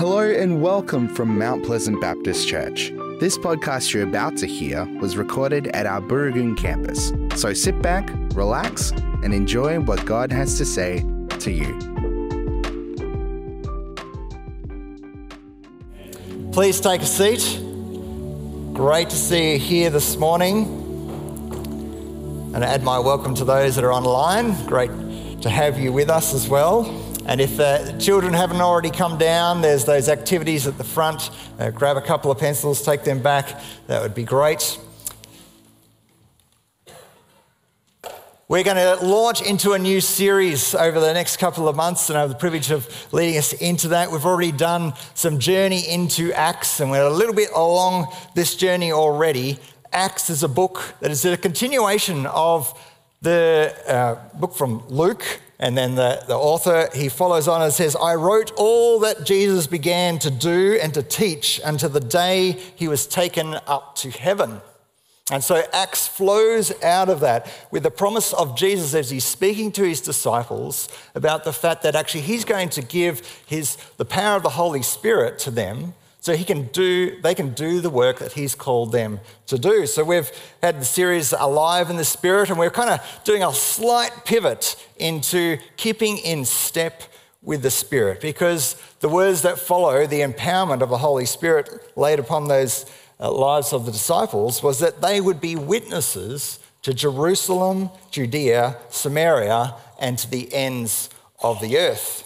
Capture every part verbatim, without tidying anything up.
Hello and welcome from Mount Pleasant Baptist Church. This podcast you're about to hear was recorded at our Booragoon campus. So sit back, relax, and enjoy what God has to say to you. Please take a seat. Great to see you here this morning. And add my welcome to those that are online. Great to have you with us as well. And if uh, children haven't already come down, there's those activities at the front. Uh, grab a couple of pencils, take them back. That would be great. We're going to launch into a new series over the next couple of months, and I have the privilege of leading us into that. We've already done some journey into Acts, and we're a little bit along this journey already. Acts is a book that is a continuation of the uh, book from Luke. And then the, the author, he follows on and says, I wrote all that Jesus began to do and to teach until the day he was taken up to heaven. And so Acts flows out of that with the promise of Jesus as he's speaking to his disciples about the fact that actually he's going to give his the power of the Holy Spirit to them so he can do, they can do the work that he's called them to do. So we've had the series Alive in the Spirit, and we're kind of doing a slight pivot into keeping in step with the Spirit, because the words that follow the empowerment of the Holy Spirit laid upon those uh, lives of the disciples was that they would be witnesses to Jerusalem, Judea, Samaria, and to the ends of the earth.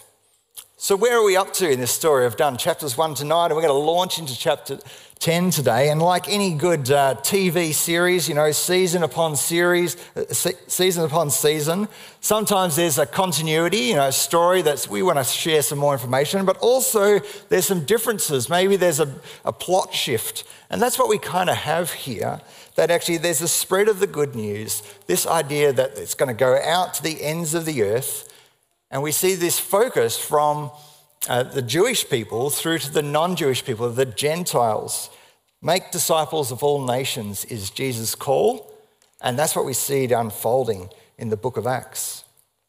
So where are we up to in this story? I've done chapters one to nine, and we're going to launch into chapter ten today. And like any good uh, T V series, you know, season upon series, uh, se- season upon season, sometimes there's a continuity, you know, a story that we want to share some more information, but also there's some differences. Maybe there's a, a plot shift. And that's what we kind of have here, that actually there's a spread of the good news, this idea that it's going to go out to the ends of the earth. And we see this focus from uh, the Jewish people through to the non-Jewish people, the Gentiles. Make disciples of all nations is Jesus' call, and that's what we see it unfolding in the book of Acts.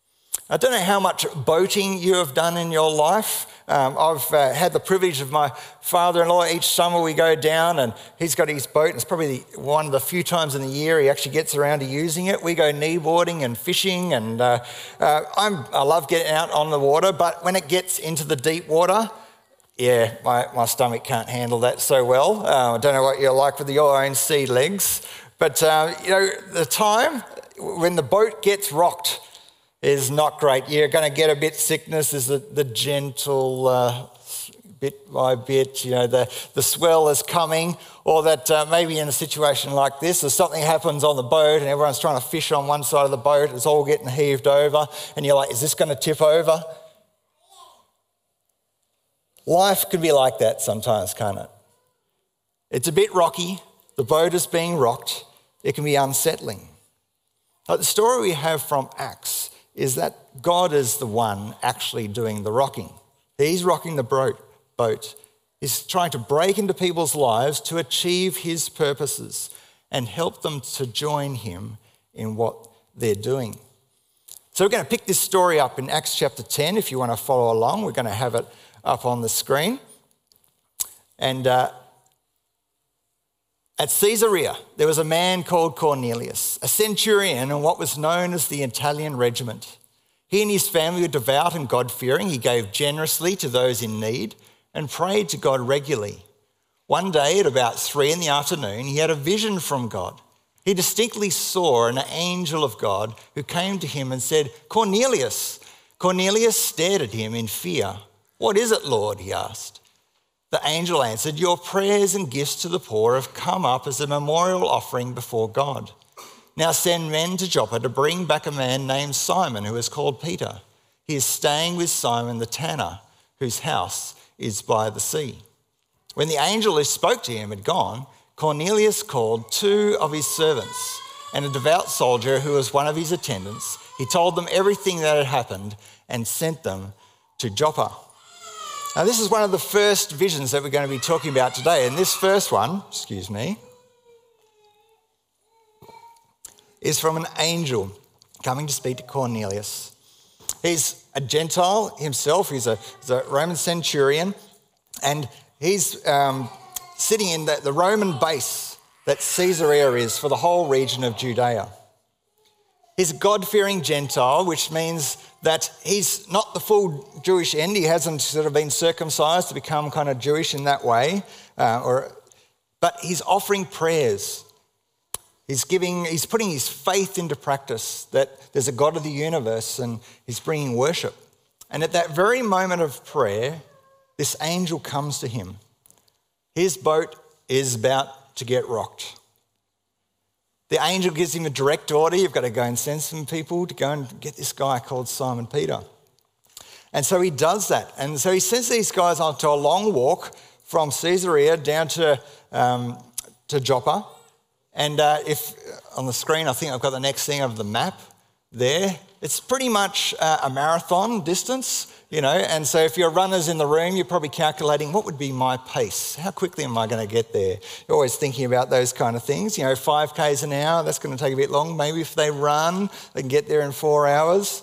I don't know how much boating you have done in your life. Um, I've uh, had the privilege of my father-in-law. Each summer we go down and he's got his boat. And it's probably the, one of the few times in the year he actually gets around to using it. We go kneeboarding and fishing, and uh, uh, I'm, I love getting out on the water, but when it gets into the deep water, yeah, my, my stomach can't handle that so well. Uh, I don't know what you're like with your own sea legs, but uh, you know, the time when the boat gets rocked is not great. You're going to get a bit sickness, is the, the gentle uh, bit by bit, you know, the, the swell is coming, or that uh, maybe in a situation like this, if something happens on the boat and everyone's trying to fish on one side of the boat, it's all getting heaved over, and you're like, is this going to tip over? Life can be like that sometimes, can't it? It's a bit rocky, the boat is being rocked, it can be unsettling. But the story we have from Acts is that God is the one actually doing the rocking. He's rocking the boat. He's trying to break into people's lives to achieve his purposes and help them to join him in what they're doing. So we're going to pick this story up in Acts chapter ten. If you want to follow along, we're going to have it up on the screen. And uh, at Caesarea, there was a man called Cornelius, a centurion in what was known as the Italian regiment. He and his family were devout and God-fearing. He gave generously to those in need and prayed to God regularly. One day at about three in the afternoon, he had a vision from God. He distinctly saw an angel of God who came to him and said, Cornelius. Cornelius stared at him in fear. What is it, Lord? He asked. The angel answered, your prayers and gifts to the poor have come up as a memorial offering before God. Now send men to Joppa to bring back a man named Simon, who is called Peter. He is staying with Simon the tanner, whose house is by the sea. When the angel who spoke to him had gone, Cornelius called two of his servants and a devout soldier who was one of his attendants. He told them everything that had happened and sent them to Joppa. Now, this is one of the first visions that we're going to be talking about today. And this first one, excuse me, is from an angel coming to speak to Cornelius. He's a Gentile himself. He's a, he's a Roman centurion. And he's um, sitting in the, the Roman base that Caesarea is for the whole region of Judea. He's a God-fearing Gentile, which means that he's not the full Jewish end. He hasn't sort of been circumcised to become kind of Jewish in that way, uh, or, but he's offering prayers. He's giving, he's putting his faith into practice that there's a God of the universe, and he's bringing worship. And at that very moment of prayer, this angel comes to him. His boat is about to get rocked. The angel gives him a direct order. You've got to go and send some people to go and get this guy called Simon Peter. And so he does that. And so he sends these guys onto a long walk from Caesarea down to, um, to Joppa. And uh, if on the screen, I think I've got the next thing of the map there. It's pretty much uh, a marathon distance, you know. And so if you're runners in the room, you're probably calculating, what would be my pace? How quickly am I going to get there? You're always thinking about those kind of things. You know, five kays an hour, that's going to take a bit long. Maybe if they run, they can get there in four hours.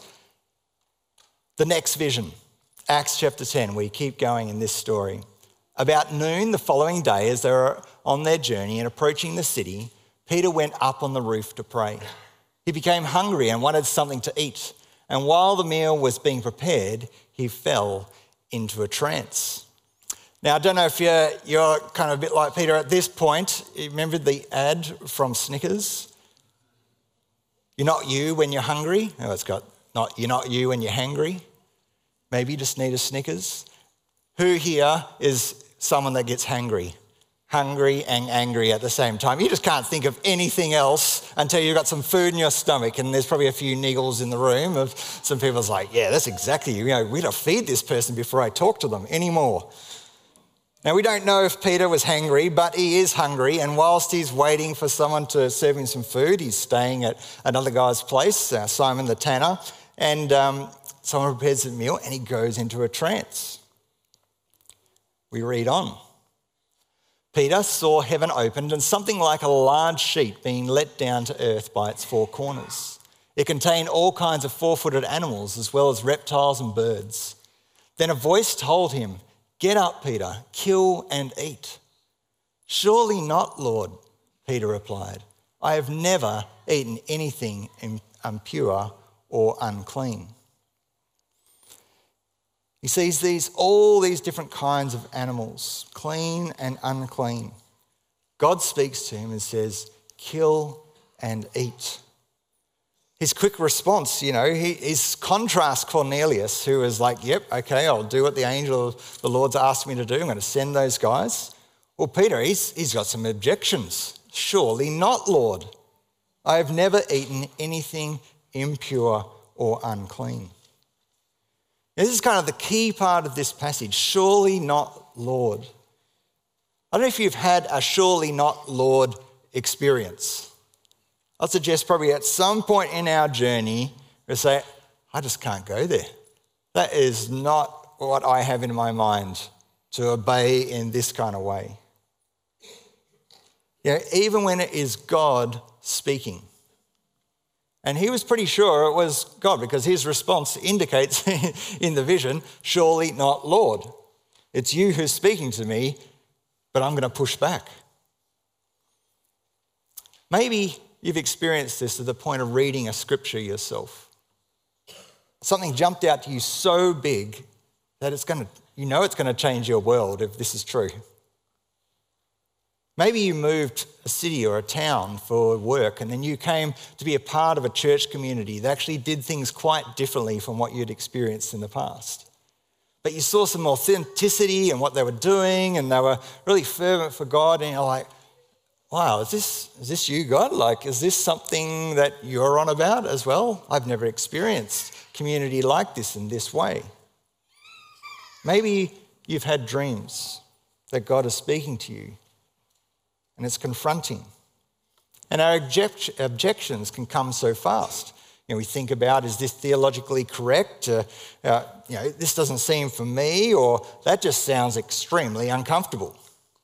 The next vision, Acts chapter ten, we keep going in this story. About noon the following day, as they were on their journey and approaching the city, Peter went up on the roof to pray. He became hungry and wanted something to eat. And while the meal was being prepared, he fell into a trance. Now, I don't know if you're, you're kind of a bit like Peter at this point. You remember the ad from Snickers? You're not you when you're hungry. Oh, it's got not you're not you when you're hangry. Maybe you just need a Snickers. Who here is someone that gets hangry? Hungry and angry at the same time. You just can't think of anything else until you've got some food in your stomach, and there's probably a few niggles in the room of some people's like, yeah, that's exactly, you know, we got to feed this person before I talk to them anymore. Now, we don't know if Peter was hangry, but he is hungry, and whilst he's waiting for someone to serve him some food, he's staying at another guy's place, uh, Simon the tanner, and um, someone prepares a meal and he goes into a trance. We read on. Peter saw heaven opened and something like a large sheet being let down to earth by its four corners. It contained all kinds of four-footed animals as well as reptiles and birds. Then a voice told him, "Get up, Peter, kill and eat." "Surely not, Lord," Peter replied. "I have never eaten anything impure or unclean." He sees these, all these different kinds of animals, clean and unclean. God speaks to him and says, "Kill and eat." His quick response, you know, he, his contrast Cornelius, who is like, yep, okay, I'll do what the angel of the Lord's asked me to do. I'm going to send those guys. Well, Peter, he's, he's got some objections. "Surely not, Lord. I have never eaten anything impure or unclean." This is kind of the key part of this passage. Surely not, Lord. I don't know if you've had a surely not, Lord experience. I'd suggest probably at some point in our journey, we say, I just can't go there. That is not what I have in my mind to obey in this kind of way. You know, even when it is God speaking. And he was pretty sure it was God because his response indicates in the vision, "Surely not, Lord. It's you who's speaking to me, but I'm going to push back." Maybe you've experienced this to the point of reading a scripture yourself. Something jumped out to you so big that it's going to, you know it's going to change your world if this is true. Maybe you moved a city or a town for work and then you came to be a part of a church community that actually did things quite differently from what you'd experienced in the past. But you saw some authenticity in what they were doing and they were really fervent for God, and you're like, wow, is this, is this you, God? Like, is this something that you're on about as well? I've never experienced community like this in this way. Maybe you've had dreams that God is speaking to you, and it's confronting. And our object- objections can come so fast. You know, we think about, is this theologically correct? Uh, uh, you know, this doesn't seem for me, or that just sounds extremely uncomfortable.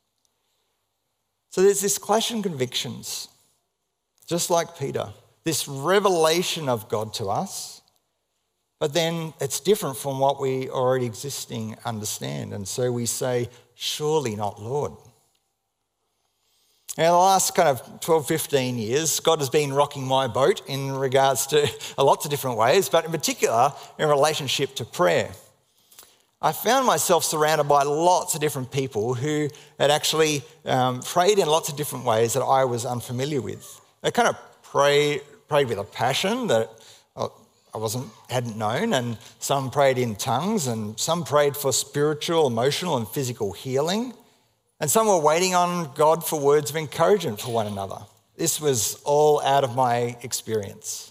So there's this clash in convictions, just like Peter, this revelation of God to us, but then it's different from what we already existing understand. And so we say, surely not, Lord. Now, the last kind of twelve, fifteen years, God has been rocking my boat in regards to lots of different ways, but in particular in relationship to prayer. I found myself surrounded by lots of different people who had actually um, prayed in lots of different ways that I was unfamiliar with. They kind of pray, prayed with a passion that I wasn't hadn't known, and some prayed in tongues, and some prayed for spiritual, emotional, and physical healing. And some were waiting on God for words of encouragement for one another. This was all out of my experience.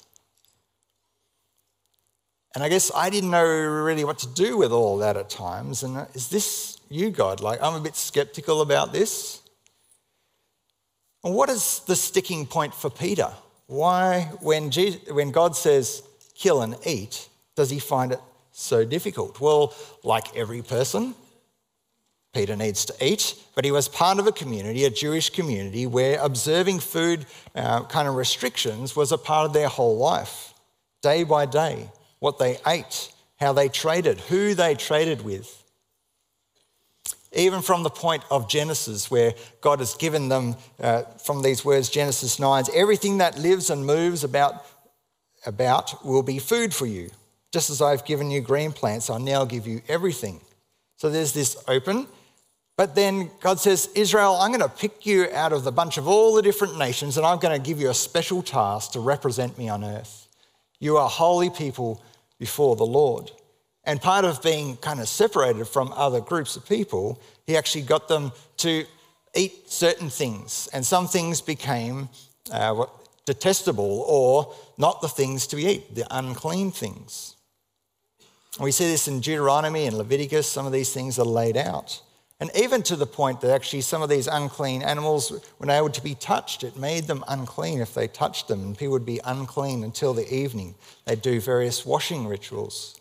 And I guess I didn't know really what to do with all that at times. And is this you, God? Like, I'm a bit skeptical about this. And what is the sticking point for Peter? Why, when, Jesus, when God says, kill and eat, does he find it so difficult? Well, like every person, Peter needs to eat, but he was part of a community, a Jewish community, where observing food uh, kind of restrictions was a part of their whole life, day by day, what they ate, how they traded, who they traded with. Even from the point of Genesis, where God has given them, uh, from these words, Genesis nine, everything that lives and moves about, about will be food for you. Just as I've given you green plants, I'll now give you everything. So there's this open. But then God says, Israel, I'm going to pick you out of the bunch of all the different nations, and I'm going to give you a special task to represent me on earth. You are holy people before the Lord. And part of being kind of separated from other groups of people, he actually got them to eat certain things. And some things became uh, detestable or not the things to be eaten, the unclean things. We see this in Deuteronomy and Leviticus. Some of these things are laid out. And even to the point that actually some of these unclean animals, when they were to be touched, it made them unclean if they touched them, and people would be unclean until the evening. They'd do various washing rituals.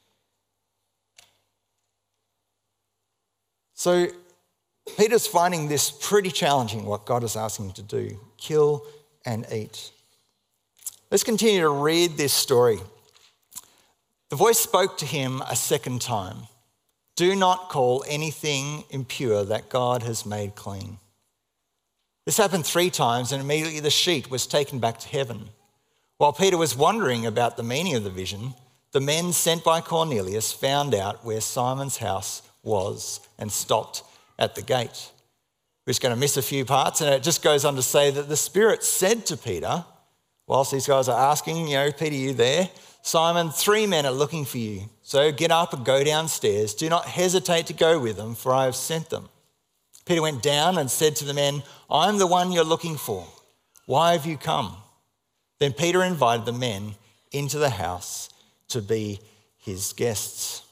So Peter's finding this pretty challenging, what God is asking him to do, kill and eat. Let's continue to read this story. The voice spoke to him a second time. Do not call anything impure that God has made clean. This happened three times, and immediately the sheet was taken back to heaven. While Peter was wondering about the meaning of the vision, the men sent by Cornelius found out where Simon's house was and stopped at the gate. We're just going to miss a few parts, and it just goes on to say that the Spirit said to Peter, whilst these guys are asking, you know, Peter, you there? Simon, three men are looking for you. So get up and go downstairs. Do not hesitate to go with them, for I have sent them. Peter went down and said to the men, I'm the one you're looking for. Why have you come? Then Peter invited the men into the house to be his guests.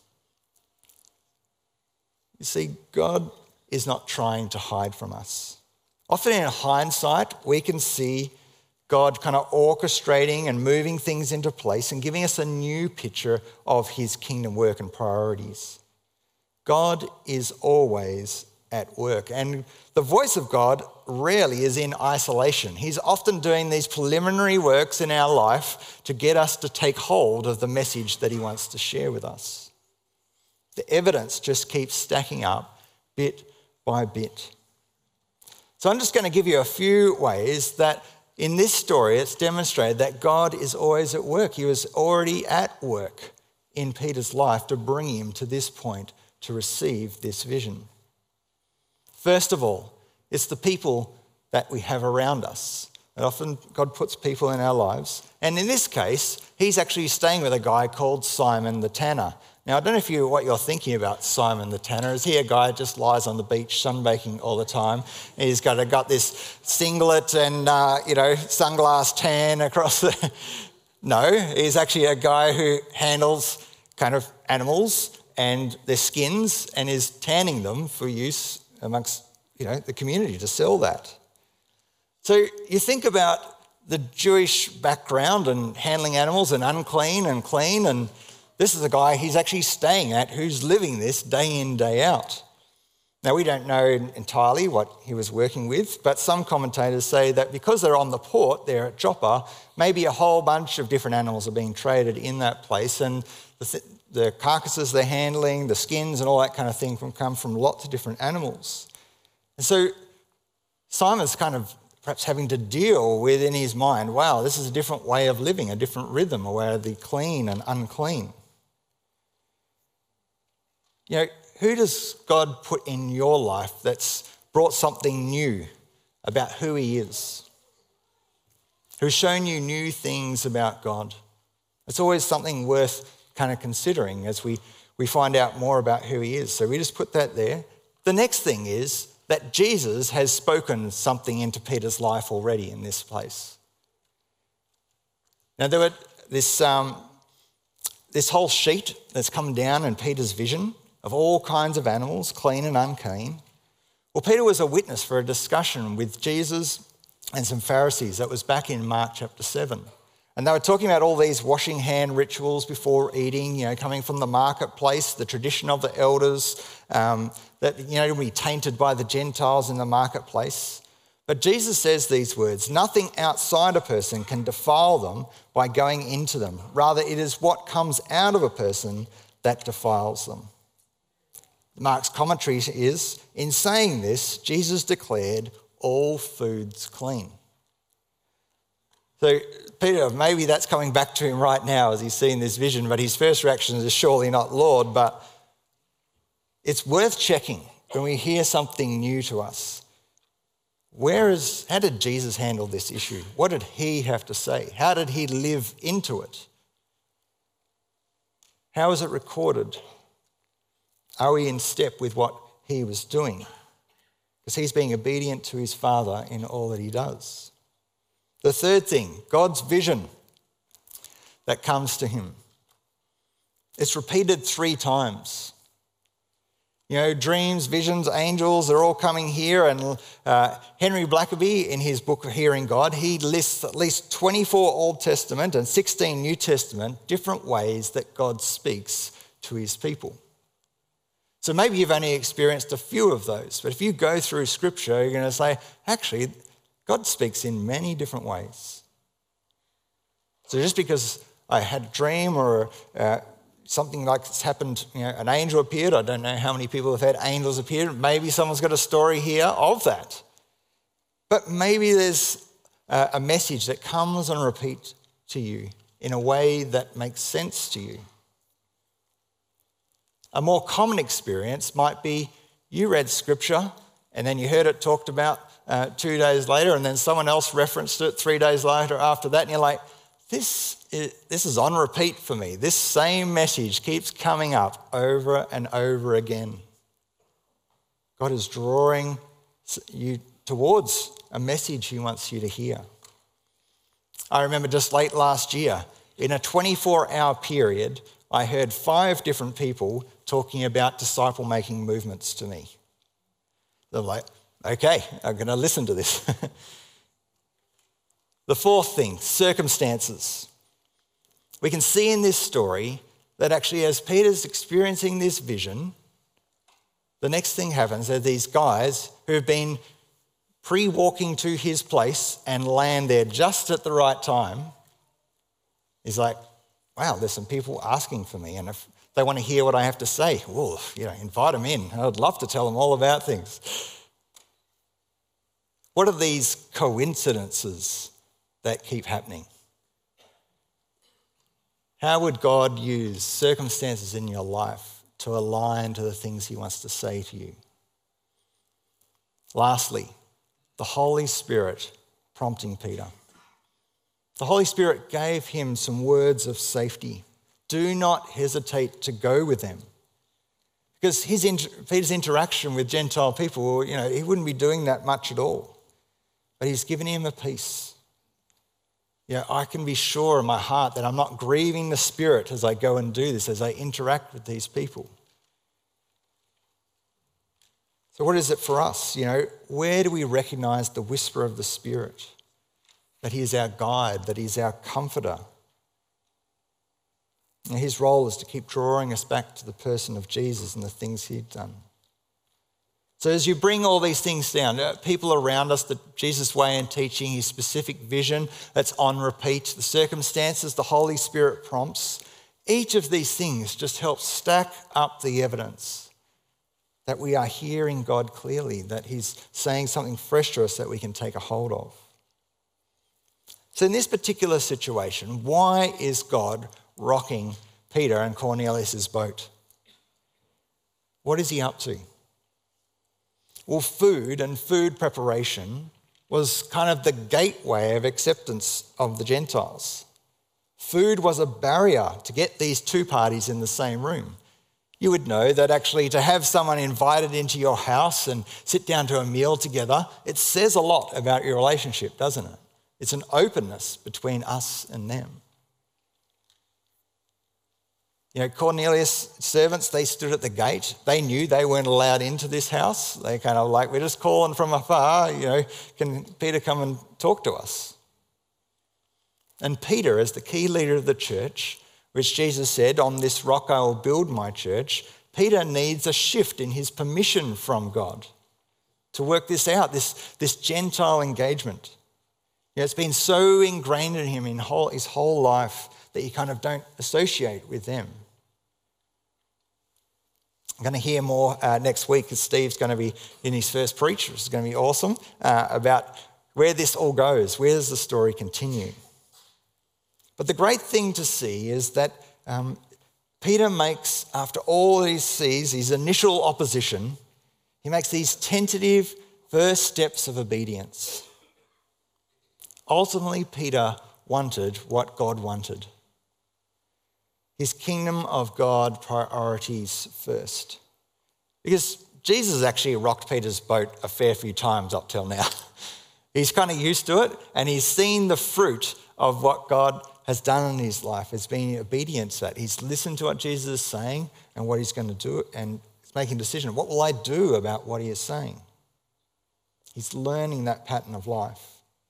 You see, God is not trying to hide from us. Often in hindsight, we can see God kind of orchestrating and moving things into place and giving us a new picture of his kingdom work and priorities. God is always at work, and the voice of God rarely is in isolation. He's often doing these preliminary works in our life to get us to take hold of the message that he wants to share with us. The evidence just keeps stacking up bit by bit. So I'm just going to give you a few ways that in this story, it's demonstrated that God is always at work. He was already at work in Peter's life to bring him to this point to receive this vision. First of all, it's the people that we have around us. And often God puts people in our lives. And in this case, he's actually staying with a guy called Simon the Tanner. Now, I don't know if you what you're thinking about Simon the Tanner. Is he a guy who just lies on the beach sunbaking all the time? He's got, got this singlet and, uh, you know, sunglass tan across the... No, he's actually a guy who handles kind of animals and their skins and is tanning them for use amongst, you know, the community to sell that. So you think about the Jewish background and handling animals and unclean and clean, and this is a guy he's actually staying at who's living this day in, day out. Now, we don't know entirely what he was working with, but some commentators say that because they're on the port there at Joppa, maybe a whole bunch of different animals are being traded in that place, and the, th- the carcasses they're handling, the skins and all that kind of thing can come from lots of different animals. And so Simon's kind of perhaps having to deal with in his mind, wow, this is a different way of living, a different rhythm, a way of the clean and unclean. You know, who does God put in your life that's brought something new about who he is? Who's shown you new things about God? It's always something worth kind of considering as we, we find out more about who he is. So we just put that there. The next thing is that Jesus has spoken something into Peter's life already in this place. Now, there were this, um, this whole sheet that's come down in Peter's vision of all kinds of animals, clean and unclean. Well, Peter was a witness for a discussion with Jesus and some Pharisees. That was back in Mark chapter seven. And they were talking about all these washing hand rituals before eating, you know, coming from the marketplace, the tradition of the elders, um, that, you know, to be tainted by the Gentiles in the marketplace. But Jesus says these words, nothing outside a person can defile them by going into them. Rather, it is what comes out of a person that defiles them. Mark's commentary is, in saying this, Jesus declared all foods clean. So Peter, maybe that's coming back to him right now as he's seeing this vision, but his first reaction is surely not, Lord, but it's worth checking when we hear something new to us. Where is, how did Jesus handle this issue? What did he have to say? How did he live into it? How is it recorded? Are we in step with what he was doing? Because he's being obedient to his Father in all that he does. The third thing, God's vision that comes to him. It's repeated three times. You know, dreams, visions, angels, they're all coming here. And uh, Henry Blackaby, in his book Hearing God, he lists at least twenty-four Old Testament and sixteen New Testament different ways that God speaks to his people. So maybe you've only experienced a few of those, but if you go through Scripture, you're going to say, actually, God speaks in many different ways. So just because I had a dream or uh, something like this happened, you know, an angel appeared, I don't know how many people have had angels appear, maybe someone's got a story here of that. But maybe there's uh, a message that comes on repeat to you in a way that makes sense to you. A more common experience might be you read Scripture and then you heard it talked about uh, two days later, and then someone else referenced it three days later after that, and you're like, this is, this is on repeat for me. This same message keeps coming up over and over again. God is drawing you towards a message he wants you to hear. I remember just late last year, in a twenty-four hour period, I heard five different people talking about disciple-making movements to me. They're like, okay, I'm going to listen to this. The fourth thing, circumstances. We can see in this story that actually as Peter's experiencing this vision, the next thing happens are these guys who've been pre-walking to his place and land there just at the right time. He's like, wow, there's some people asking for me, and if they want to hear what I have to say, well, you know, invite them in. I'd love to tell them all about things. What are these coincidences that keep happening? How would God use circumstances in your life to align to the things he wants to say to you? Lastly, the Holy Spirit prompting Peter. The Holy Spirit gave him some words of safety. Do not hesitate to go with them. Because his inter- Peter's interaction with Gentile people, you know, he wouldn't be doing that much at all. But he's given him a peace. You know, I can be sure in my heart that I'm not grieving the Spirit as I go and do this, as I interact with these people. So what is it for us? You know, where do we recognize the whisper of the Spirit? That he is our guide, that he's our comforter. And his role is to keep drawing us back to the person of Jesus and the things he'd done. So as you bring all these things down, people around us, the Jesus way and teaching, his specific vision that's on repeat, the circumstances, the Holy Spirit prompts, each of these things just helps stack up the evidence that we are hearing God clearly, that he's saying something fresh to us that we can take a hold of. So in this particular situation, why is God rocking Peter and Cornelius' boat? What is he up to? Well, food and food preparation was kind of the gateway of acceptance of the Gentiles. Food was a barrier to get these two parties in the same room. You would know that actually to have someone invited into your house and sit down to a meal together, it says a lot about your relationship, doesn't it? It's an openness between us and them. You know, Cornelius' servants, they stood at the gate. They knew they weren't allowed into this house. They kind of like, we're just calling from afar, you know, can Peter come and talk to us? And Peter, as the key leader of the church, which Jesus said, on this rock I will build my church, Peter needs a shift in his permission from God to work this out, this, this Gentile engagement. You know, it's been so ingrained in him in whole, his whole life that you kind of don't associate with them. I'm going to hear more uh, next week because Steve's going to be in his first preach, which is going to be awesome, uh, about where this all goes. Where does the story continue? But the great thing to see is that um, Peter makes, after all he sees, his initial opposition, he makes these tentative first steps of obedience. Ultimately, Peter wanted what God wanted. His kingdom of God priorities first. Because Jesus actually rocked Peter's boat a fair few times up till now. He's kind of used to it, and he's seen the fruit of what God has done in his life. It's been obedient to that. He's listened to what Jesus is saying and what he's going to do, and he's making a decision. What will I do about what he is saying? He's learning that pattern of life.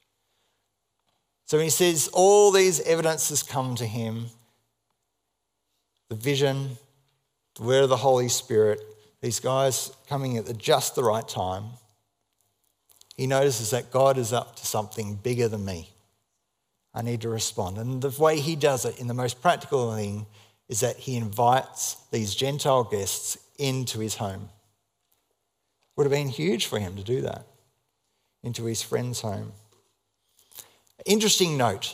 So he says all these evidences come to him, the vision, the word of the Holy Spirit, these guys coming at the, just the right time. He notices that God is up to something bigger than me. I need to respond. And the way he does it in the most practical thing is that he invites these Gentile guests into his home. Would have been huge for him to do that, into his friend's home. Interesting note,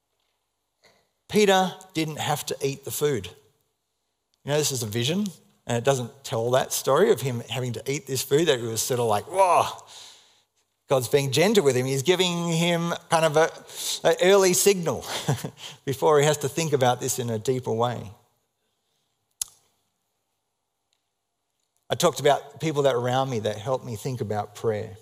Peter didn't have to eat the food. You know, this is a vision, and it doesn't tell that story of him having to eat this food, that he was sort of like, whoa, God's being gentle with him. He's giving him kind of an early signal before he has to think about this in a deeper way. I talked about people that were around me that helped me think about prayer.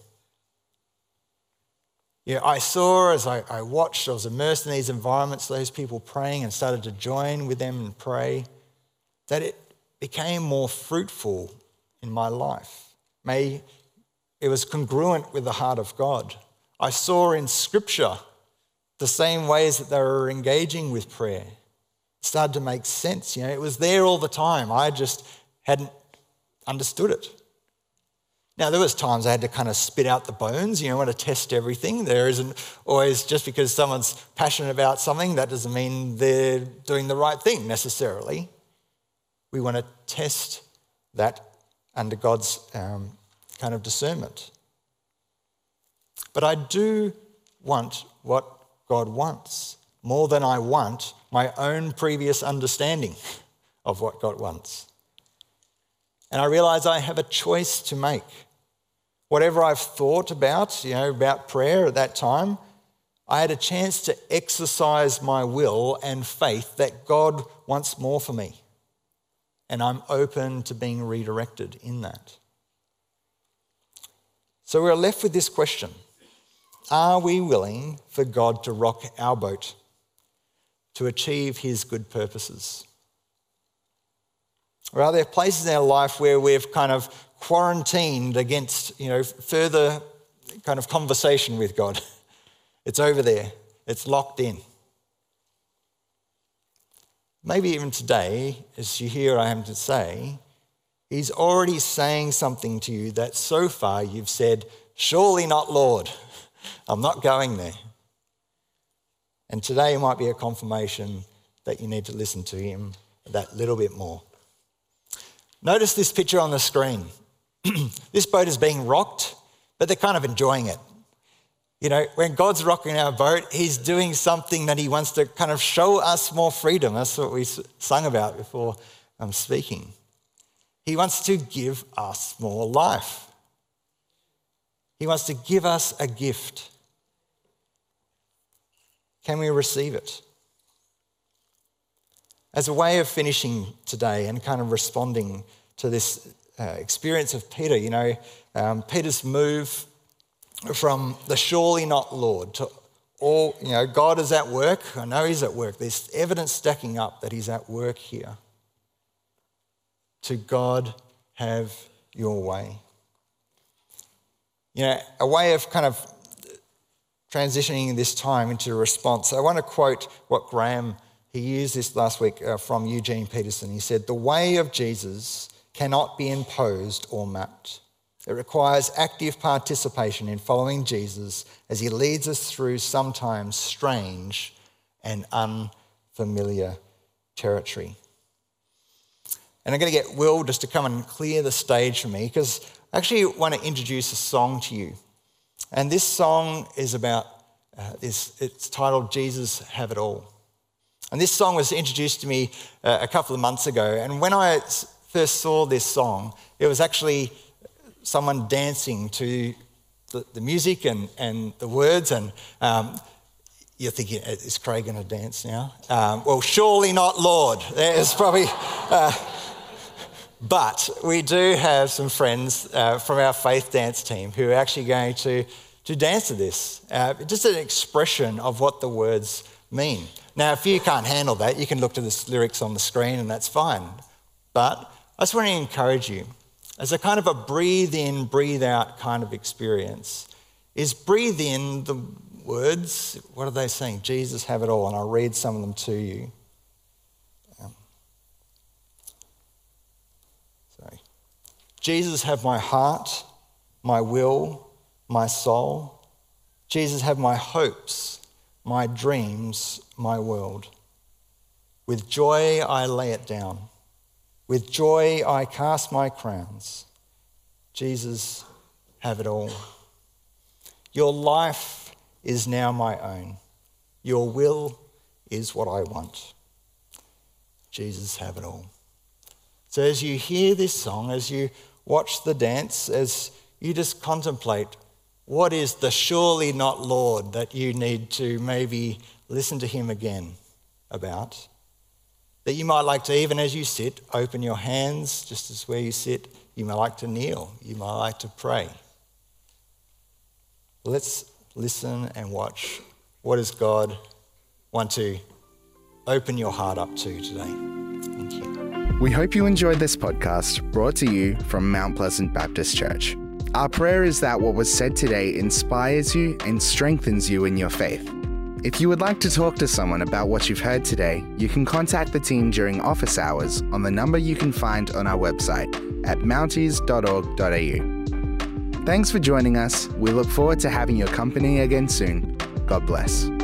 Yeah, I saw as I, I watched, I was immersed in these environments, those people praying, and started to join with them and pray, that it became more fruitful in my life. May it was congruent with the heart of God. I saw in Scripture the same ways that they were engaging with prayer. It started to make sense. You know, it was there all the time. I just hadn't understood it. Now, there was times I had to kind of spit out the bones, you know, want to test everything. There isn't always, just because someone's passionate about something, that doesn't mean they're doing the right thing necessarily. We want to test that under God's um, kind of discernment. But I do want what God wants, more than I want my own previous understanding of what God wants. And I realise I have a choice to make. Whatever I've thought about, you know, about prayer at that time, I had a chance to exercise my will and faith that God wants more for me. And I'm open to being redirected in that. So we're left with this question. Are we willing for God to rock our boat to achieve his good purposes? Or are there places in our life where we've kind of quarantined against, you know, further kind of conversation with God? It's over there. It's locked in. Maybe even today, as you hear what I have to say, He's already saying something to you that so far you've said, surely not, Lord. I'm not going there. And today might be a confirmation that you need to listen to him that little bit more. Notice this picture on the screen. This boat is being rocked, but they're kind of enjoying it. You know, when God's rocking our boat, he's doing something that he wants to kind of show us more freedom. That's what we sung about before I'm speaking. He wants to give us more life. He wants to give us a gift. Can we receive it? As a way of finishing today and kind of responding to this uh, experience of Peter, you know, um, Peter's move from the surely not Lord to all, you know, God is at work. I know he's at work. There's evidence stacking up that he's at work here. To God, have your way. You know, a way of kind of transitioning this time into a response. I want to quote what Graham, he used this last week uh, from Eugene Peterson. He said, the way of Jesus cannot be imposed or mapped. It requires active participation in following Jesus as he leads us through sometimes strange and unfamiliar territory. And I'm going to get Will just to come and clear the stage for me because I actually want to introduce a song to you. And this song is about, uh, this. It's titled Jesus Have It All. And this song was introduced to me uh, a couple of months ago. And when I first saw this song, it was actually someone dancing to the, the music and, and the words. And um, you're thinking, is Craig going to dance now? Um, well, surely not, Lord. There's probably... Uh, But we do have some friends uh, from our faith dance team who are actually going to, to dance to this. Uh, just an expression of what the words mean. Now, if you can't handle that, you can look to the lyrics on the screen and that's fine. But I just want to encourage you, as a kind of a breathe in, breathe out kind of experience, is breathe in the words. What are they saying? Jesus have it all. And I'll read some of them to you. Jesus, have my heart, my will, my soul. Jesus, have my hopes, my dreams, my world. With joy I lay it down. With joy I cast my crowns. Jesus, have it all. Your life is now my own. Your will is what I want. Jesus, have it all. So as you hear this song, as you watch the dance, as you just contemplate what is the surely not Lord that you need to maybe listen to him again about, that you might like to, even as you sit, open your hands just as where you sit. You might like to kneel. You might like to pray. Let's listen and watch. What does God want to open your heart up to today? Thank you. We hope you enjoyed this podcast brought to you from Mount Pleasant Baptist Church. Our prayer is that what was said today inspires you and strengthens you in your faith. If you would like to talk to someone about what you've heard today, you can contact the team during office hours on the number you can find on our website at mounties dot org dot a u. Thanks for joining us. We look forward to having your company again soon. God bless.